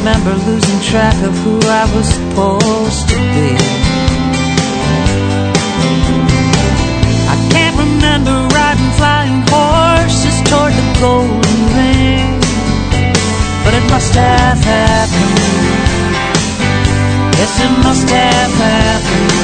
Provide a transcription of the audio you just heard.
remember losing track of who I was supposed to be. I can't remember riding flying horses toward the golden ring, but it must have happened. Yes, it must have happened.